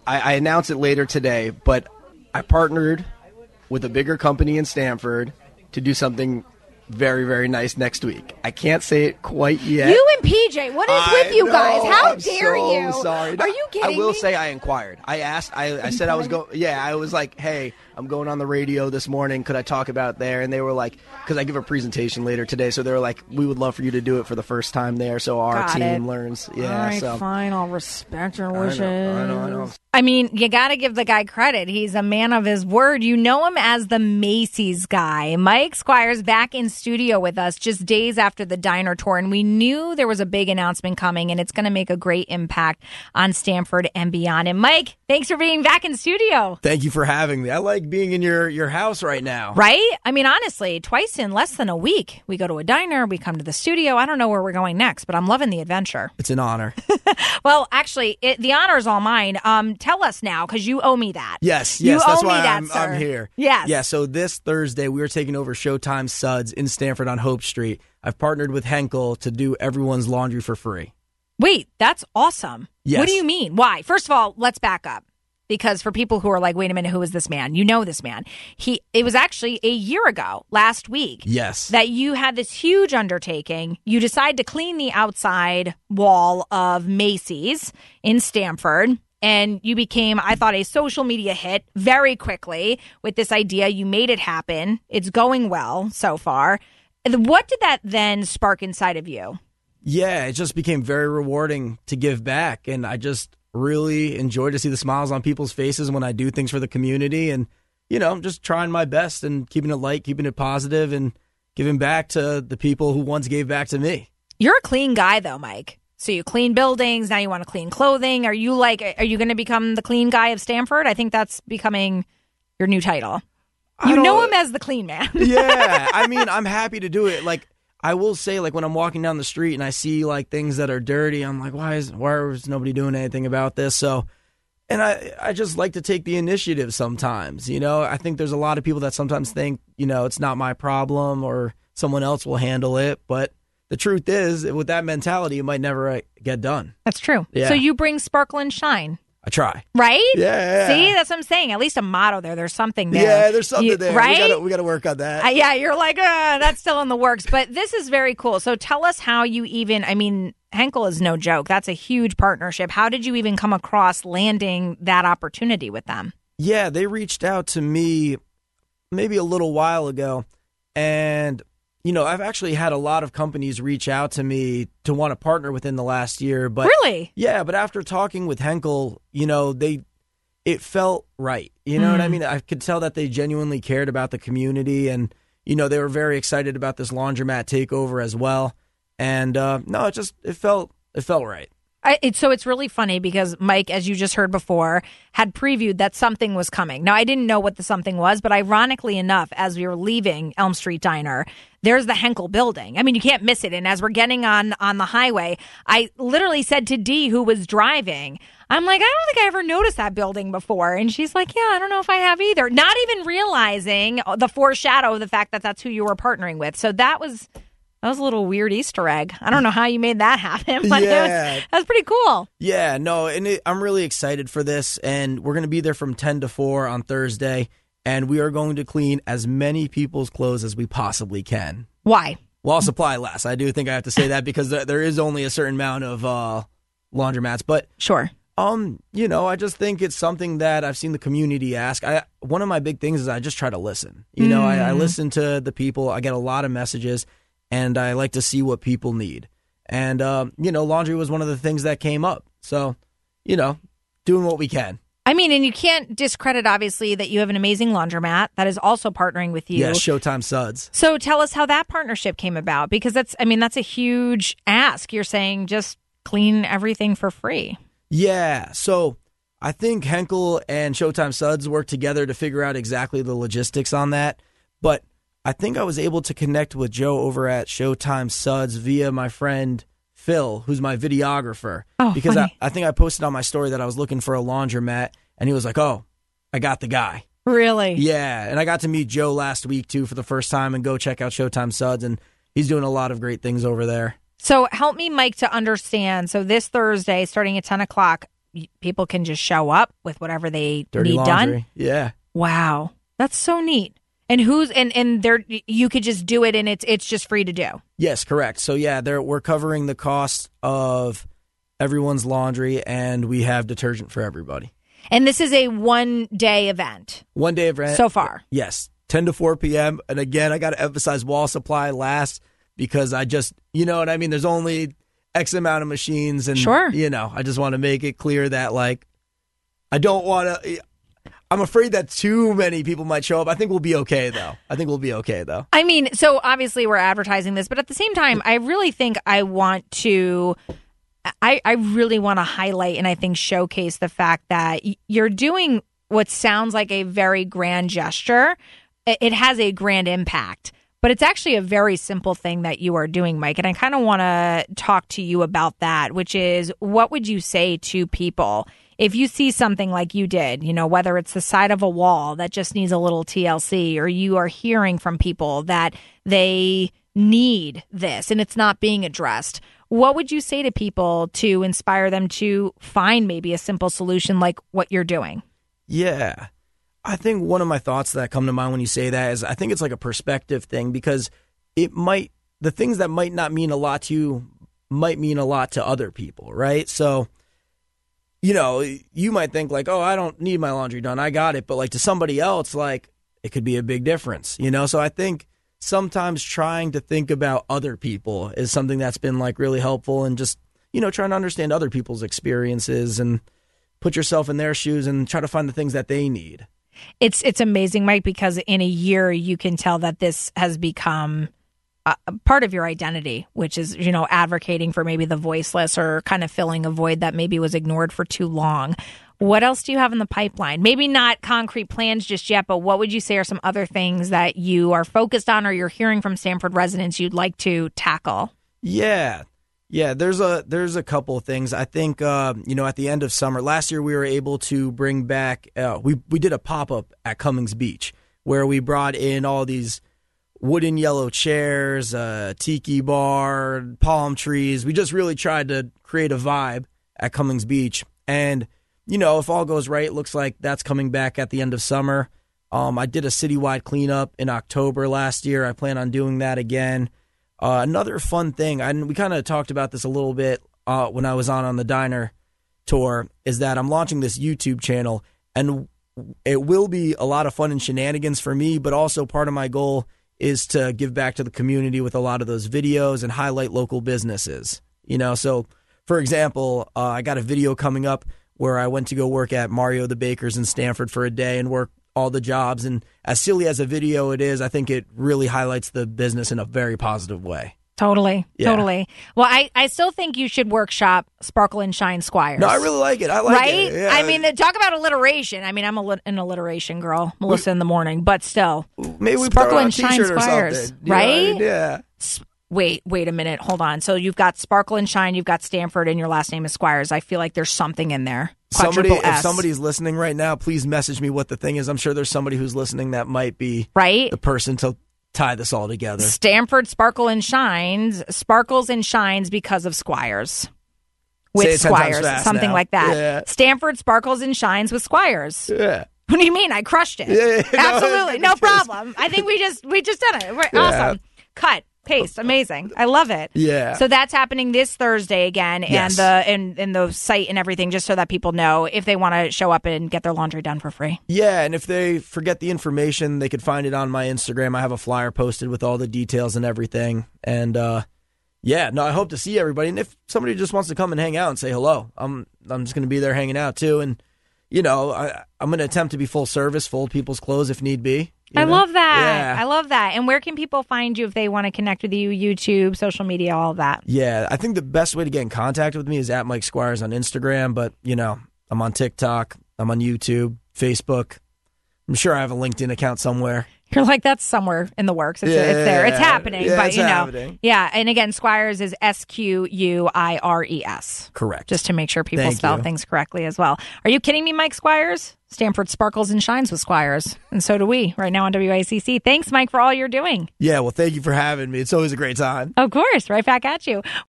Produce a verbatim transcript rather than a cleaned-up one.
I, I announce it later today, but I partnered with a bigger company in Stamford to do something very, very nice next week. I can't say it quite yet. You and P J, what is I with you know, guys? How I'm dare so you? Sorry. Are you kidding I will me? say I inquired. I asked. I, I said I was going. Yeah, I was like, hey, I'm going on the radio this morning. Could I talk about there? And they were like, because I give a presentation later today, so they were like, we would love for you to do it for the first time there, so our Got team it. learns. Yeah. All right, so fine. I'll respect your I wishes. know. I know. I know. I mean, you got to give the guy credit. He's a man of his word. You know him as the Macy's guy. Mike Squires back in studio with us just days after the Diner Tour, and we knew there was a big announcement coming, and it's going to make a great impact on Stamford and beyond. And Mike, thanks for being back in studio. Thank you for having me. I like being in your, your house right now. Right? I mean, honestly, twice in less than a week. We go to a diner, we come to the studio. I don't know where we're going next, but I'm loving the adventure. It's an honor. Well, actually, it, the honor is all mine. Um, tell us now, because you owe me that. Yes, You yes, owe that's me why that, I'm, sir. I'm here. Yes. Yeah, so this Thursday, we are taking over Showtime Suds in Stamford on Hope Street. I've partnered with Henkel to do everyone's laundry for free. Wait, that's awesome. Yes. What do you mean? Why? First of all, let's back up. Because for people who are like, wait a minute, who is this man? You know this man. He. It was actually a year ago, last week, Yes. that you had this huge undertaking. You decide to clean the outside wall of Macy's in Stamford. And you became, I thought, a social media hit very quickly with this idea. You made it happen. It's going well so far. What did that then spark inside of you? Yeah, it just became very rewarding to give back. And I just really enjoy to see the smiles on people's faces when I do things for the community. And, you know, I'm just trying my best and keeping it light, keeping it positive, and giving back to the people who once gave back to me. You're a clean guy, though, Mike. So you clean buildings. Now you want to clean clothing. Are you like, are you going to become the clean guy of Stamford? I think that's becoming your new title. I You don't- know him as the clean man. Yeah, I mean, I'm happy to do it. Like, I will say, like, when I'm walking down the street and I see, like, things that are dirty, I'm like, why is why is nobody doing anything about this? So, and I, I just like to take the initiative sometimes, you know? I think there's a lot of people that sometimes think, you know, it's not my problem or someone else will handle it. But the truth is, with that mentality, it might never uh, get done. That's true. Yeah. So you bring sparkle and shine. I try. Right? Yeah. See, that's what I'm saying. At least a motto there. There's something there. Yeah, there's something You- there. Right? We gotta, we gotta work on that. Uh, yeah, you're like, uh, that's still in the works. But this is very cool. So tell us how you even, I mean, Henkel is no joke. That's a huge partnership. How did you even come across landing that opportunity with them? Yeah, they reached out to me maybe a little while ago. And, you know, I've actually had a lot of companies reach out to me to want to partner within the last year. But Really? Yeah, but after talking with Henkel, you know, they it felt right. You know Mm. what I mean? I could tell that they genuinely cared about the community, and, you know, they were very excited about this laundromat takeover as well. And uh, no, it just it felt it felt right. I, it, so it's really funny because Mike, as you just heard before, had previewed that something was coming. Now, I didn't know what the something was, but ironically enough, as we were leaving Elm Street Diner, there's the Henkel building. I mean, you can't miss it. And as we're getting on, on the highway, I literally said to Dee, who was driving, I'm like, I don't think I ever noticed that building before. And she's like, yeah, I don't know if I have either. Not even realizing the foreshadow of the fact that that's who you were partnering with. So that was... That was a little weird Easter egg. I don't know how you made that happen, but Yeah. it was, that was pretty cool. Yeah, no, and it, I'm really excited for this, and we're going to be there from ten to four on Thursday, and we are going to clean as many people's clothes as we possibly can. Why? While supply lasts. I do think I have to say that because there, there is only a certain amount of uh, laundromats, but Sure. um, you know, I just think it's something that I've seen the community ask. I one of my big things is I just try to listen. You know, I, I listen to the people. I get a lot of messages. And I like to see what people need. And, um, you know, laundry was one of the things that came up. So, you know, doing what we can. I mean, and you can't discredit, obviously, that you have an amazing laundromat that is also partnering with you. Yeah, Showtime Suds. So tell us how that partnership came about, because that's, I mean, that's a huge ask. You're saying just clean everything for free. Yeah, so I think Henkel and Showtime Suds worked together to figure out exactly the logistics on that. But I think I was able to connect with Joe over at Showtime Suds via my friend Phil, who's my videographer. Oh, because I, funny. I think I posted on my story that I was looking for a laundromat, and he was like, oh, I got the guy. Really? Yeah, and I got to meet Joe last week, too, for the first time, and go check out Showtime Suds, and he's doing a lot of great things over there. So help me, Mike, to understand. So this Thursday, starting at ten o'clock, y- people can just show up with whatever they Dirty need laundry. done. Yeah. Wow, that's so neat. And who's and and there you could just do it, and it's it's just free to do. Yes, correct. So yeah, there we're covering the cost of everyone's laundry, and we have detergent for everybody. And this is a one day event. One day event so far. Yes, ten to four p.m. And again, I got to emphasize Wall Supply last because I just, you know what I mean? There's only X amount of machines. And, sure. you know, I just want to make it clear that, like, I don't want to, I'm afraid that too many people might show up. I think we'll be okay, though. I think we'll be okay, though. I mean, so obviously we're advertising this, but at the same time, I really think I want to... I, I really want to highlight and I think showcase the fact that you're doing what sounds like a very grand gesture. It has a grand impact, but it's actually a very simple thing that you are doing, Mike. And I kind of want to talk to you about that, which is what would you say to people if you see something like you did, you know, whether it's the side of a wall that just needs a little T L C, or you are hearing from people that they need this and it's not being addressed. What would you say to people to inspire them to find maybe a simple solution like what you're doing? Yeah. I think one of my thoughts that come to mind when you say that is I think it's like a perspective thing, because it might, the things that might not mean a lot to you might mean a lot to other people, right? So, you know, you might think like, oh, I don't need my laundry done, I got it. But like to somebody else, like it could be a big difference, you know? So I think sometimes trying to think about other people is something that's been like really helpful, and just, you know, trying to understand other people's experiences and put yourself in their shoes and try to find the things that they need. It's it's amazing, Mike, because in a year you can tell that this has become a, a part of your identity, which is, you know, advocating for maybe the voiceless or kind of filling a void that maybe was ignored for too long. What else do you have in the pipeline? Maybe not concrete plans just yet, but what would you say are some other things that you are focused on or you're hearing from Stamford residents you'd like to tackle? Yeah. Yeah, there's a there's a couple of things. I think, uh, you know, at the end of summer, last year we were able to bring back, uh, we, we did a pop-up at Cummings Beach where we brought in all these wooden yellow chairs, a tiki bar, palm trees. We just really tried to create a vibe at Cummings Beach. And you know, if all goes right, it looks like that's coming back at the end of summer. Um, I did a citywide cleanup in October last year. I plan on doing that again. Uh, another fun thing, and we kind of talked about this a little bit uh, when I was on on the diner tour, is that I'm launching this YouTube channel, and it will be a lot of fun and shenanigans for me, but also part of my goal is to give back to the community with a lot of those videos and highlight local businesses. You know, so for example, uh, I got a video coming up where I went to go work at Mario the Baker's in Stamford for a day and work all the jobs. And as silly as a video it is, I think it really highlights the business in a very positive way. Totally. Yeah. Totally. Well, I, I still think you should workshop Sparkle and Shine Squires. No, I really like it. I like right? it. Yeah. I mean, talk about alliteration. I mean, I'm a lit- an alliteration girl, Melissa we, in the morning, but still. Maybe we Sparkle put on and a Shine t-shirt or Squires, something. You right? know what I mean? Yeah. Wait, wait a minute. Hold on. So you've got Sparkle and Shine, you've got Stamford, and your last name is Squires. I feel like there's something in there. Somebody, Quadruple if S. somebody's listening right now, please message me what the thing is. I'm sure there's somebody who's listening that might be right? the person to tie this all together. Stamford Sparkle and Shines, sparkles and shines because of Squires. With Squires, something now. like that. Yeah. Stanford sparkles and shines with Squires. Yeah. What do you mean? I crushed it. Yeah, yeah, absolutely, no, no problem. I think we just we just did it. We're Yeah. awesome. Cut, paste, amazing. I love it. Yeah. So that's happening this Thursday again, and Yes. the and, and the site and everything, just so that people know if they want to show up and get their laundry done for free. Yeah, and if they forget the information, they could find it on my Instagram. I have a flyer posted with all the details and everything. And uh, yeah, no, I hope to see everybody. And if somebody just wants to come and hang out and say hello, I'm I'm just going to be there hanging out too. And you know, I, I'm going to attempt to be full service, fold people's clothes if need be. I know? love that. Yeah. I love that. And where can people find you if they want to connect with you? YouTube, social media, all of that. Yeah, I think the best way to get in contact with me is at Mike Squires on Instagram. But, you know, I'm on TikTok. I'm on YouTube, Facebook. I'm sure I have a LinkedIn account somewhere. You're like, that's somewhere in the works. It's, Yeah, it's there. It's happening. yeah, but, it's you know, happening. yeah. And again, Squires is S Q U I R E S. Correct. Just to make sure people Thank spell you. things correctly as well. Are you kidding me, Mike Squires? Stanford sparkles and shines with Squires. And so do we right now on W I C C. Thanks, Mike, for all you're doing. Yeah, well, thank you for having me. It's always a great time. Of course. Right back at you.